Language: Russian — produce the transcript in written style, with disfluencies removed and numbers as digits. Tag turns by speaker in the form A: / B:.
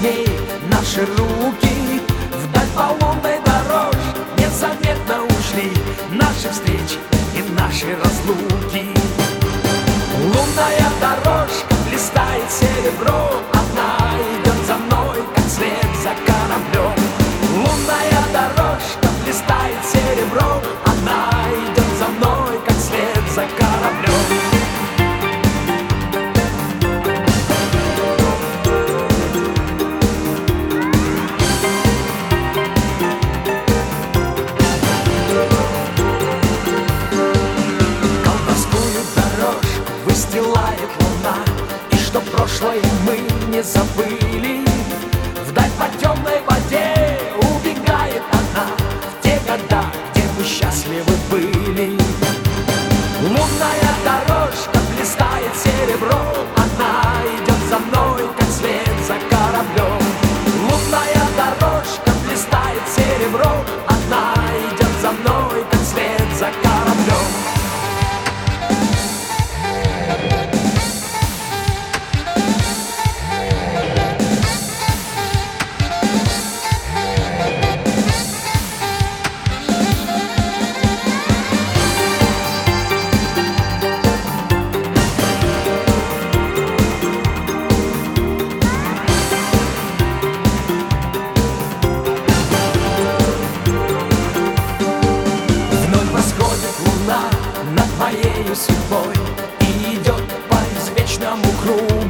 A: ней наши руки вдаль по лунной дорожке незаметно ушли наши встречи и наши разлуки. Лунная дорожка блистает серебром, она идет за мной, как след за кораблем. Лунная дорожка блистает серебром, она идет за мной, как след за кораблем. Выстилает луна, и что прошлое мы не забыли. Вдаль по темной воде убегает она в те года, где мы счастливы были. Лунная дорожка блистает серебром, она идет за мной, как след за кораблем. Лунная дорожка блистает серебром, она идет за мной, как след за кораблем. Над моею судьбой и идет по извечному кругу.